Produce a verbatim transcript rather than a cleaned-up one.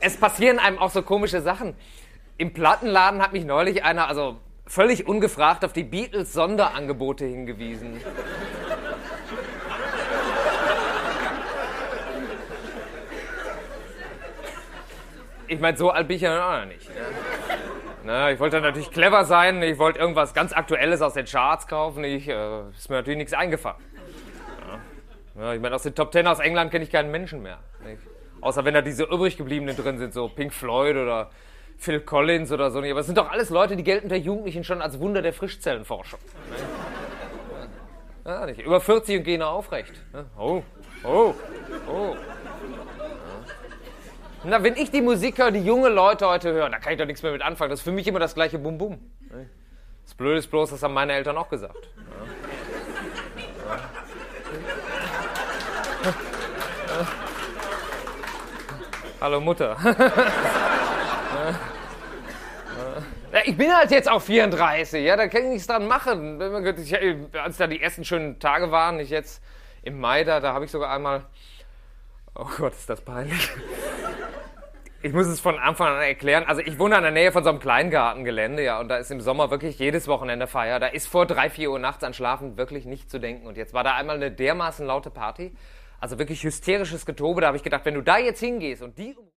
es passieren einem auch so komische Sachen. Im Plattenladen hat mich neulich einer, also völlig ungefragt, auf die Beatles-Sonderangebote hingewiesen. Ich meine, so alt bin ich ja auch noch nicht. Ne? Na, ich wollte natürlich clever sein, ich wollte irgendwas ganz Aktuelles aus den Charts kaufen, ich, äh, ist mir natürlich nichts eingefallen. Ja. Ja, ich meine, aus den Top Ten aus England kenne ich keinen Menschen mehr. Nicht? Außer wenn da diese übrig gebliebenen drin sind, so Pink Floyd oder Phil Collins oder so. Aber es sind doch alles Leute, die gelten unter Jugendlichen schon als Wunder der Frischzellenforschung. Ja, nicht. Über vierzig und gehen noch aufrecht. Oh, oh, oh. Na, wenn ich die Musik höre, die junge Leute heute hören, da kann ich doch nichts mehr mit anfangen. Das ist für mich immer das gleiche Bum-Bum. Das Blöde ist bloß, das haben meine Eltern auch gesagt. Ja. Ja. Hallo Mutter. Ja, ich bin halt jetzt auch vierunddreißig, ja, da kann ich nichts dran machen. Als da die ersten schönen Tage waren, ich jetzt im Mai, da, da habe ich sogar einmal... Oh Gott, ist das peinlich. Ich muss es von Anfang an erklären. Also ich wohne in der Nähe von so einem Kleingartengelände, ja, und da ist im Sommer wirklich jedes Wochenende Feier. Da ist vor drei, vier Uhr nachts an Schlafen wirklich nicht zu denken. Und jetzt war da einmal eine dermaßen laute Party, also wirklich hysterisches Getobe. Da habe ich gedacht, wenn du da jetzt hingehst und die...